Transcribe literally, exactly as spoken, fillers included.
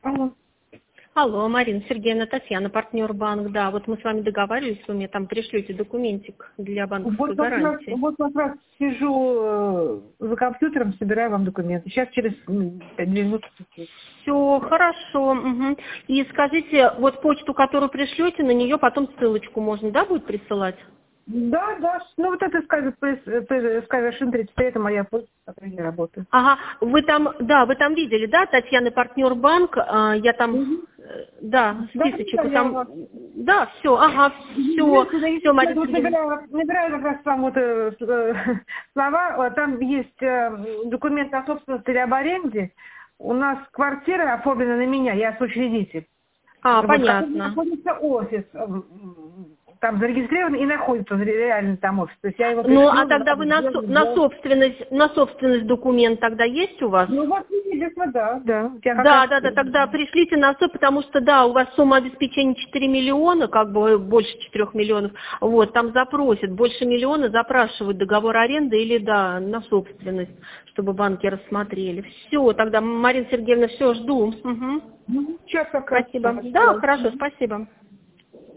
Алло. Алло, Марина Сергеевна, Татьяна, партнер банк. Да, вот мы с вами договаривались, вы мне там пришлете документик для банковской Вот как раз, гарантии. вот как раз сижу э, за компьютером, собираю вам документы. Сейчас через м, пять минут. Все, хорошо. Угу. И скажите, вот почту, которую пришлете, на нее потом ссылочку можно, да, будет присылать? Да, да. Ну вот это Скайвершин тридцать три, это моя почта, с которой я работаю. Ага, вы там, да, вы там видели, да, Татьяна, партнер банк, а, я там, Угу. э, да, Да, списочек, да, и я у там, вас. да, все, ага, все, Видите, да, все, я Марина вот Сергеевна. набираю, набираю как раз там вот э, с- э, слова, вот там есть э, документ о собственности или об аренде. У нас квартира оформлена на меня, я соучредитель. А, Вот, в котором понятно. находится офис, м, там зарегистрирован и находится реально там офис. То есть я его Ну, а пришлю, тогда вы на, со- на собственность, на собственность документ тогда есть у вас? ну вот видите, да, да. Я как раз... Да, да, да, тогда пришлите на СО, потому что, да, у вас сумма обеспечения четыре миллиона, как бы больше четырёх миллионов, вот, там запросят, больше миллиона запрашивают договор аренды или, да, на собственность, чтобы банки рассмотрели. Все, тогда, Марина Сергеевна, все, жду. Угу. Ну, сейчас как раз... Спасибо. Да, хорошо, спасибо.